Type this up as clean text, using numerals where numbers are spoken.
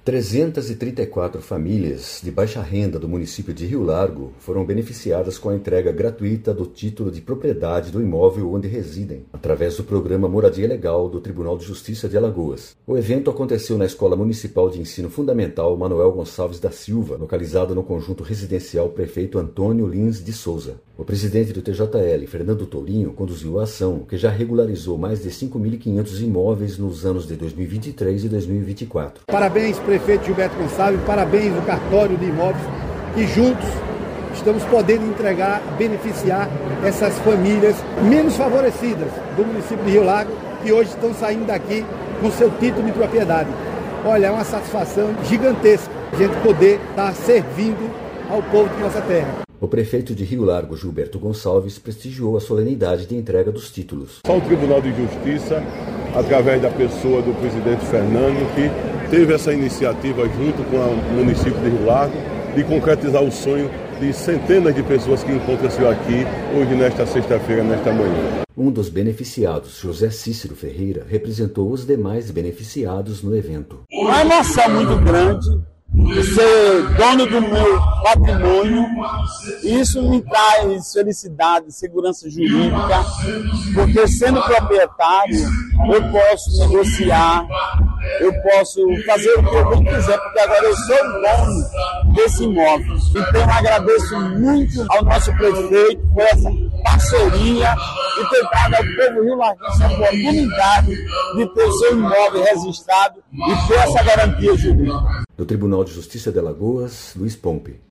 334 famílias de baixa renda do município de Rio Largo foram beneficiadas com a entrega gratuita do título de propriedade do imóvel onde residem, através do programa Moradia Legal do Tribunal de Justiça de Alagoas. O evento aconteceu na Escola Municipal de Ensino Fundamental Manuel Gonçalves da Silva, localizada no conjunto residencial Prefeito Antônio Lins de Souza. O presidente do TJL, Fernando Tourinho, conduziu a ação, que já regularizou mais de 5.500 imóveis nos anos de 2023 e 2024. Parabéns, prefeito Gilberto Gonçalves, parabéns ao cartório de imóveis, que juntos estamos podendo entregar, beneficiar essas famílias menos favorecidas do município de Rio Largo, que hoje estão saindo daqui com seu título de propriedade. Olha, é uma satisfação gigantesca a gente poder estar servindo ao povo de nossa terra. O prefeito de Rio Largo, Gilberto Gonçalves, prestigiou a solenidade de entrega dos títulos. Só o Tribunal de Justiça, através da pessoa do presidente Fernando, que teve essa iniciativa junto com o município de Rio Largo, de concretizar o sonho de centenas de pessoas que encontram-se aqui hoje, nesta sexta-feira, nesta manhã. Um dos beneficiados, José Cícero Ferreira, representou os demais beneficiados no evento. Uma emoção muito grande de ser dono do meu patrimônio. Isso me traz felicidade, segurança jurídica, porque sendo proprietário eu posso negociar, eu posso fazer o que eu bem quiser, porque agora eu sou o dono desse imóvel. Então eu agradeço muito ao nosso prefeito por essa parceria e ter dado ao povo rio-larguense a oportunidade de ter seu imóvel registrado e ter essa garantia jurídica. Do Tribunal de Justiça de Alagoas, Luiz Pompe.